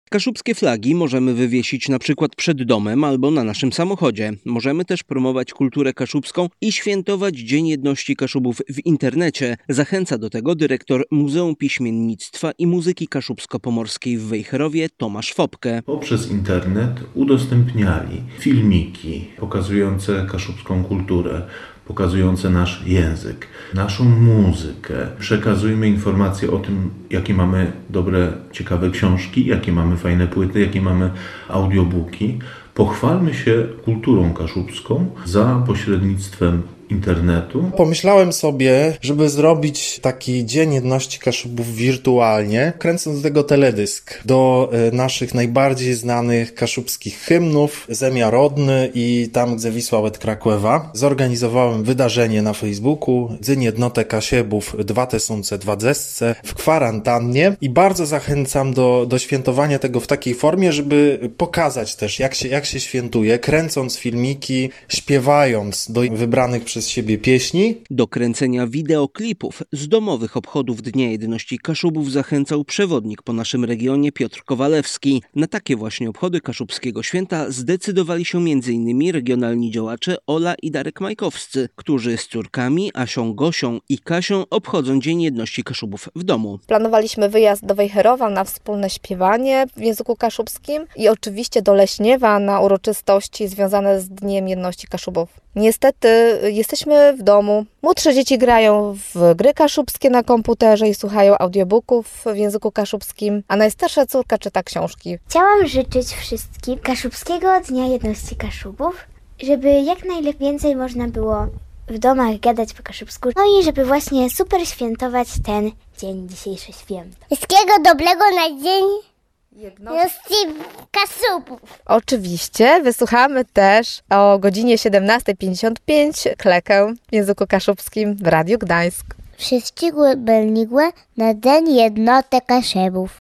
Kaszubskie flagi możemy wywiesić na przykład przed domem albo na naszym samochodzie. Możemy też promować kulturę kaszubską i świętować Dzień Jedności Kaszubów w internecie. Zachęca do tego dyrektor Muzeum Piśmiennictwa i Muzyki Kaszubsko-Pomorskiej w Wejherowie Tomasz Fopke. Poprzez internet udostępniali filmiki pokazujące kaszubską kulturę, pokazujące nasz język, naszą muzykę. Przekazujmy informacje o tym, jakie mamy dobre, ciekawe książki, jakie mamy fajne płyty, jakie mamy audiobooki. Pochwalmy się kulturą kaszubską za pośrednictwem internetu. Pomyślałem sobie, żeby zrobić taki Dzień Jedności Kaszubów wirtualnie, kręcąc do tego teledysk do naszych najbardziej znanych kaszubskich hymnów, Zemia Rodny i Tam, gdzie Wisła łet Krakłewa. Zorganizowałem wydarzenie na Facebooku Dzień Jednoty Kasiebów 2020 w kwarantannie i bardzo zachęcam do świętowania tego w takiej formie, żeby pokazać też jak się świętuje, kręcąc filmiki, śpiewając do wybranych przez siebie pieśni. Do kręcenia wideoklipów z domowych obchodów Dnia Jedności Kaszubów zachęcał przewodnik po naszym regionie Piotr Kowalewski. Na takie właśnie obchody kaszubskiego święta zdecydowali się m.in. regionalni działacze Ola i Darek Majkowscy, którzy z córkami Asią, Gosią i Kasią obchodzą Dzień Jedności Kaszubów w domu. Planowaliśmy wyjazd do Wejherowa na wspólne śpiewanie w języku kaszubskim i oczywiście do Leśniewa na uroczystości związane z Dniem Jedności Kaszubów. Niestety jesteśmy w domu. Młodsze dzieci grają w gry kaszubskie na komputerze i słuchają audiobooków w języku kaszubskim, a najstarsza córka czyta książki. Chciałam życzyć wszystkim Kaszubskiego Dnia Jedności Kaszubów, żeby jak najwięcej można było w domach gadać po kaszubsku, no i żeby właśnie super świętować ten dzień, dzisiejsze święto. Wszystkiego dobrego na Dzień Jedności Kaszubów. Oczywiście wysłuchamy też o godzinie 17:55 klekę w języku kaszubskim w Radiu Gdańsk. Wszystkiego dobrego na Dzień Jednoty Kaszubów.